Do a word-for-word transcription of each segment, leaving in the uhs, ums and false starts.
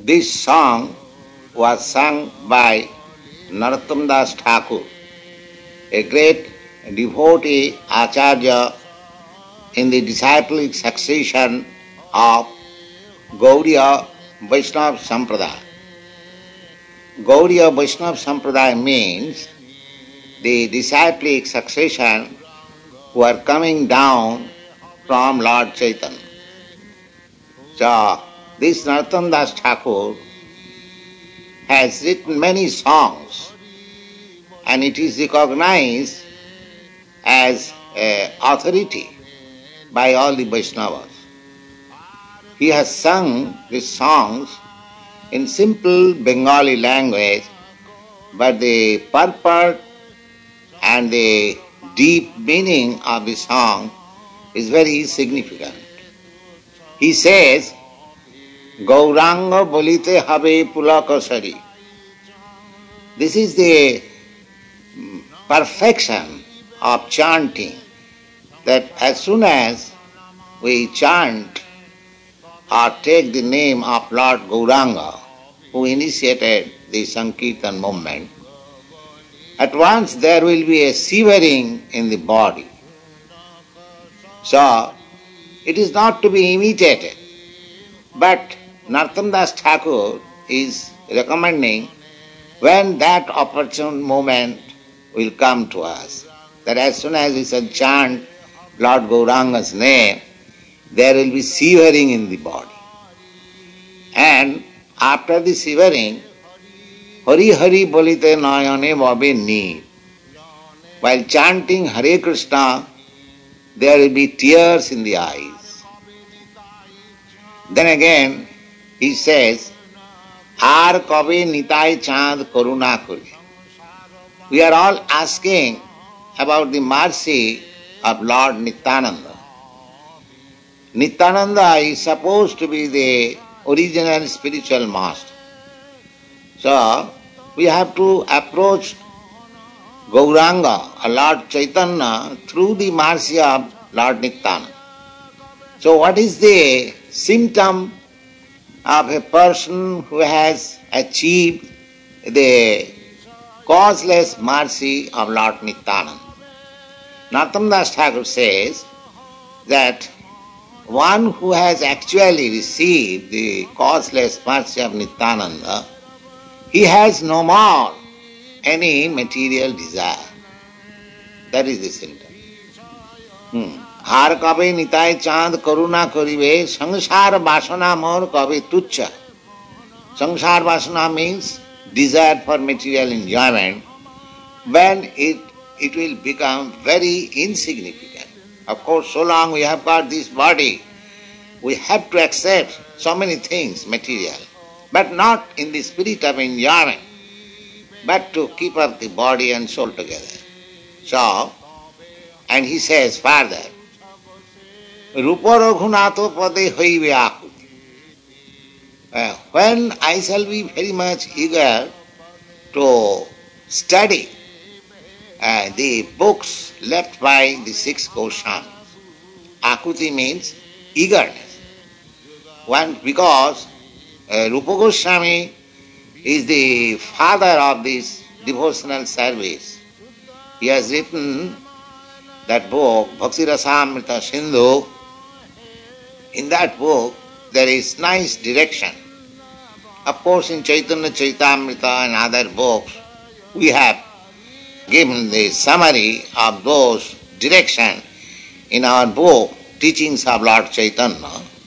This song was sung by Narottam Das Thakur, a great devotee Acharya in the disciplic succession of Gaudiya Vaishnava Sampradaya. Gaudiya Vaishnava Sampradaya means the disciplic succession who are coming down from Lord Chaitanya. So, this Narottam Das Thakur has written many songs and it is recognized as an authority by all the Vaishnavas. He has sung these songs in simple Bengali language, but the purport and the deep meaning of the song is very significant. He says, Gauranga bolite habe pulakasari. This is the perfection of chanting, that as soon as we chant or take the name of Lord Gauranga, who initiated the Sankirtan movement, at once there will be a shivering in the body. So, it is not to be imitated, but Narottam Das Thakur is recommending when that opportune moment will come to us, that as soon as we shall chant Lord Gauranga's name, there will be shivering in the body. And after the shivering, Hari Hari bolite nayane babe ni. While chanting Hare Krishna, there will be tears in the eyes. Then again, he says, Ar kabe nitai chand karuna kore. We are all asking about the mercy of Lord Nityananda. Nityananda is supposed to be the original spiritual master. So, we have to approach Gauranga, or Lord Chaitanya, through the mercy of Lord Nityananda. So, what is the symptom of a person who has achieved the causeless mercy of Lord Nityananda? Narottam Das Thakur says that one who has actually received the causeless mercy of Nityananda, he has no more any material desire. That is the symptom. Har kabe nitai chand karuna karibe sangsar vasana mor kabe tuchcha. Sangsar vasana means desire for material enjoyment, when it, it will become very insignificant. Of course, so long we have got this body, we have to accept so many things, material, but not in the spirit of enjoyment, but to keep up the body and soul together. So, and he says further, Rupa Raghunato pade hoibe akuti. Uh, when I shall be very much eager to study uh, the books left by the six Goswamis. Akuti means eagerness. One, because uh, Rupa Goswami is the father of this devotional service. He has written that book, Bhakti Rasamrita Sindhu. In that book, there is nice direction. Of course, in Chaitanya Chaitamrita and other books, we have given the summary of those direction in our book, Teachings of Lord Chaitanya.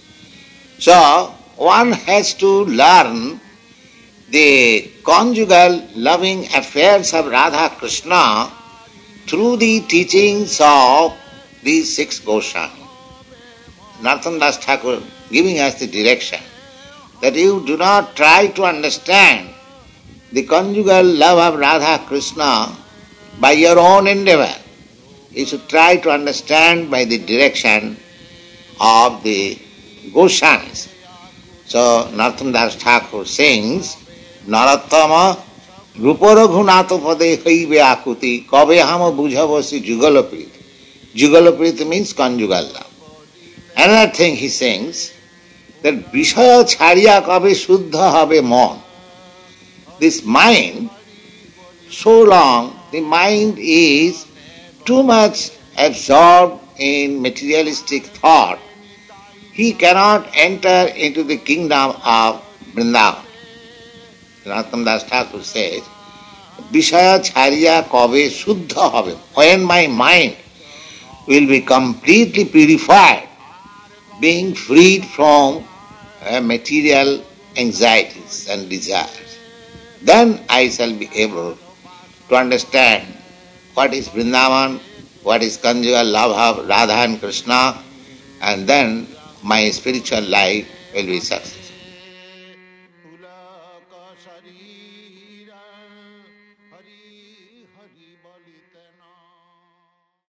So, one has to learn the conjugal loving affairs of Radha Krishna through the teachings of these six Goswamis. Narottam Das Thakur giving us the direction that you do not try to understand the conjugal love of Radha Krishna by your own endeavor. You should try to understand by the direction of the Goswamis. So Narottam Das Thakur sings, Narottama Rupa Raghunato pade hoibe akuti kabe hama bujhavasi jugalaprit. Jugalaprit means conjugal love. Another thing he sings, that বিষয় ছাড়িয়া কবে শুদ্ধ হবে মন. This mind, so long the mind is too much absorbed in materialistic thought, he cannot enter into the kingdom of Vrindavan. Narottam Das Thakur says, বিষয় ছাড়িয়া কবে শুদ্ধ হবে? When my mind will be completely purified, being freed from uh, material anxieties and desires, then I shall be able to understand what is Vrindavan, what is conjugal love of Radha and Krishna, and then my spiritual life will be successful.